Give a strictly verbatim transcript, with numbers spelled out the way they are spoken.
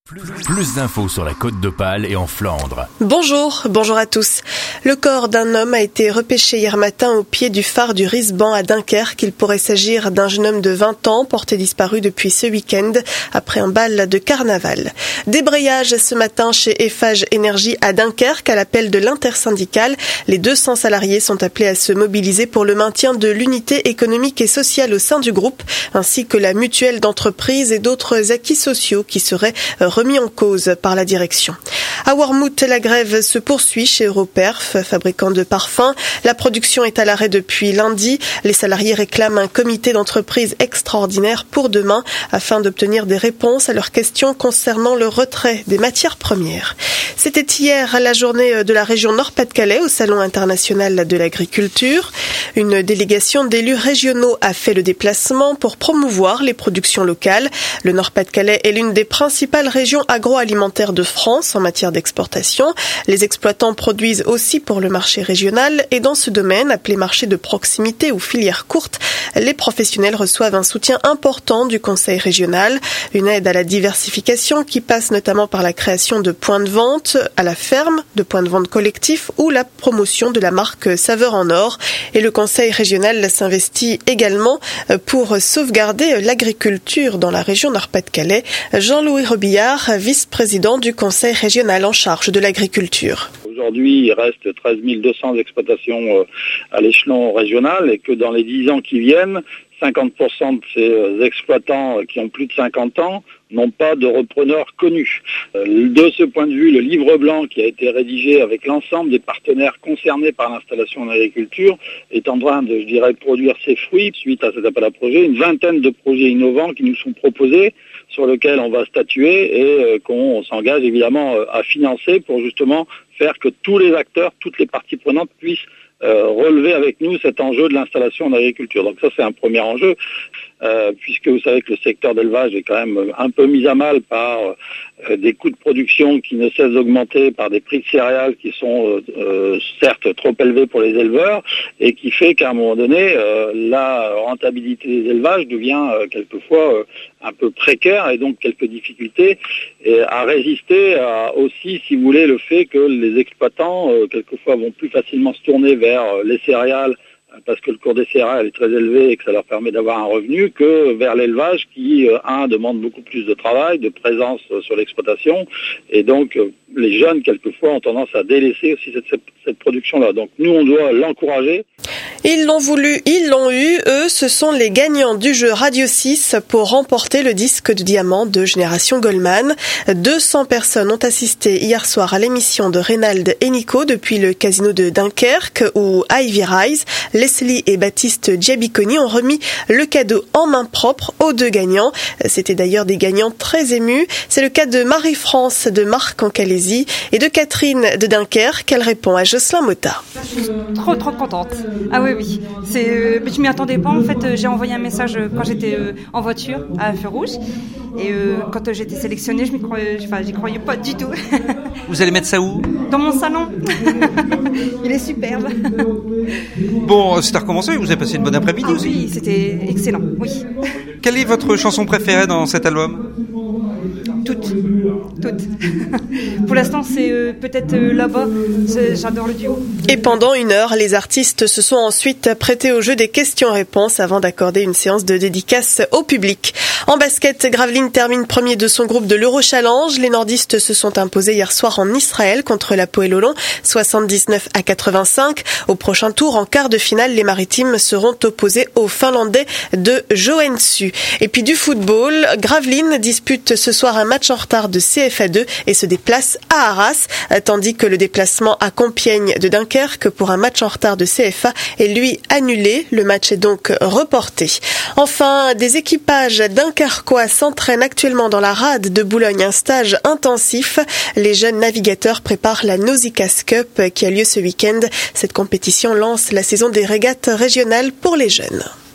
Plus, plus d'infos sur la Côte d'Opale et en Flandre. Bonjour, bonjour à tous. Le corps d'un homme a été repêché hier matin au pied du phare du Risban à Dunkerque. Il pourrait s'agir d'un jeune homme de vingt ans porté disparu depuis ce week-end après un bal de carnaval. Débrayage ce matin chez Eiffage Énergie à Dunkerque à l'appel de l'intersyndicale. Les deux cents salariés sont appelés à se mobiliser pour le maintien de l'unité économique et sociale au sein du groupe, ainsi que la mutuelle d'entreprise et d'autres acquis sociaux qui seraient remis en cause par la direction. À Wormhout, la grève se poursuit chez Europerf, fabricant de parfums. La production est à l'arrêt depuis lundi. Les salariés réclament un comité d'entreprise extraordinaire pour demain afin d'obtenir des réponses à leurs questions concernant le retrait des matières premières. C'était hier la journée de la région Nord-Pas-de-Calais au Salon international de l'agriculture. Une délégation d'élus régionaux a fait le déplacement pour promouvoir les productions locales. Le Nord-Pas-de-Calais est l'une des principales régions agroalimentaires de France en matière d'exportation. Les exploitants produisent aussi pour le marché régional et dans ce domaine, appelé marché de proximité ou filière courte, les professionnels reçoivent un soutien important du conseil régional, une aide à la diversification qui passe notamment par la création de points de vente à la ferme, de points de vente collectifs ou la promotion de la marque Saveur en Or. Et le conseil régional s'investit également pour sauvegarder l'agriculture dans la région Nord-Pas-de-Calais. Jean-Louis Robillard, vice-président du conseil régional en charge de l'agriculture. Aujourd'hui, il reste treize mille deux cents exploitations à l'échelon régional et que dans les dix ans qui viennent, cinquante pour cent de ces exploitants qui ont plus de cinquante ans n'ont pas de repreneurs connus. De ce point de vue, le livre blanc qui a été rédigé avec l'ensemble des partenaires concernés par l'installation en agriculture est en train de, je dirais, produire ses fruits suite à cet appel à projet. Une vingtaine de projets innovants qui nous sont proposés, sur lesquels on va statuer et qu'on s'engage évidemment à financer pour justement faire que tous les acteurs, toutes les parties prenantes puissent Euh, relever avec nous cet enjeu de l'installation en agriculture. Donc ça, c'est un premier enjeu, euh, puisque vous savez que le secteur d'élevage est quand même un peu mis à mal par euh, des coûts de production qui ne cessent d'augmenter, par des prix de céréales qui sont euh, euh, certes trop élevés pour les éleveurs, et qui fait qu'à un moment donné, euh, la rentabilité des élevages devient euh, quelquefois euh, un peu précaire, et donc quelques difficultés et à résister à, aussi, si vous voulez, le fait que les exploitants, euh, quelquefois, vont plus facilement se tourner vers les céréales parce que le cours des céréales est très élevé et que ça leur permet d'avoir un revenu, que vers l'élevage qui, un, demande beaucoup plus de travail, de présence sur l'exploitation, et donc les jeunes, quelquefois, ont tendance à délaisser aussi cette, cette, cette production-là. Donc nous, on doit l'encourager. Ils l'ont voulu, ils l'ont eu. Eux, ce sont les gagnants du jeu Radio six pour remporter le disque de diamant de Génération Goldman. deux cents personnes ont assisté hier soir à l'émission de Reynald et Nico depuis le casino de Dunkerque où Ivy Rise, Leslie et Baptiste Giabiconi ont remis le cadeau en main propre aux deux gagnants. C'était d'ailleurs des gagnants très émus. C'est le cas de Marie-France de Marc en Calaisie et de Catherine de Dunkerque. Elle répond à Jocelyn Motta. Je suis trop trop contente. Ah oui oui, c'est euh, je m'y attendais pas en fait. Euh, j'ai envoyé un message euh, quand j'étais euh, en voiture à feu rouge et euh, quand euh, j'ai été sélectionnée, je m'y croyais, enfin j'y croyais pas du tout. Vous allez mettre ça où ? Dans mon salon. Il est superbe. Bon, c'est à recommencer. Vous avez passé une bonne après-midi ah, aussi. Oui, c'était excellent. Oui. Quelle est votre chanson préférée dans cet album ? Toutes, toutes. Pour l'instant, c'est euh, peut-être euh, là-bas. C'est, j'adore le duo. Et pendant une heure, les artistes se sont ensuite prêtés au jeu des questions-réponses avant d'accorder une séance de dédicace au public. En basket, Gravelines termine premier de son groupe de l'Euro Challenge. Les nordistes se sont imposés hier soir en Israël contre l'Hapoel Holon, soixante-dix-neuf à quatre-vingt-cinq. Au prochain tour, en quart de finale, les Maritimes seront opposés aux Finlandais de Joensuu. Et puis du football, Gravelines dispute ce soir un match en retard de C F A deux et se déplace à Arras, tandis que le déplacement à Compiègne de Dunkerque pour un match en retard de C F A est lui annulé. Le match est donc reporté. Enfin, des équipages dunkerquois s'entraînent actuellement dans la rade de Boulogne, un stage intensif. Les jeunes navigateurs préparent la Nausicaa Cup qui a lieu ce week-end. Cette compétition lance la saison des régates régionales pour les jeunes.